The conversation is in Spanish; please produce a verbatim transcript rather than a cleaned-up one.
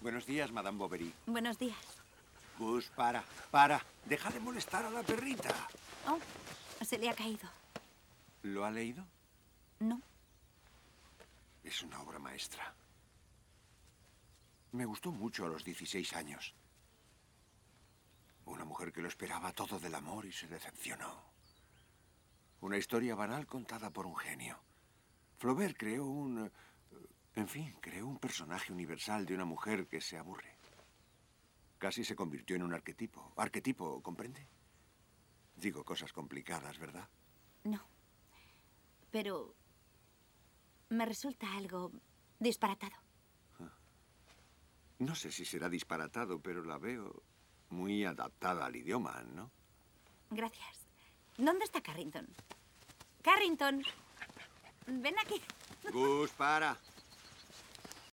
Buenos días, Madame Bovary. Buenos días. Gus, para, para. Deja de molestar a la perrita. Oh, se le ha caído. ¿Lo ha leído? No. Es una obra maestra. Me gustó mucho a los dieciséis años. Una mujer que lo esperaba todo del amor y se decepcionó. Una historia banal contada por un genio. Flaubert creó un... En fin, creó un personaje universal de una mujer que se aburre. Casi se convirtió en un arquetipo. Arquetipo, ¿comprende? Digo cosas complicadas, ¿verdad? No. Pero... me resulta algo disparatado. No sé si será disparatado, pero la veo muy adaptada al idioma, ¿no? Gracias. ¿Dónde está Carrington? Carrington, ven aquí. Gus, para.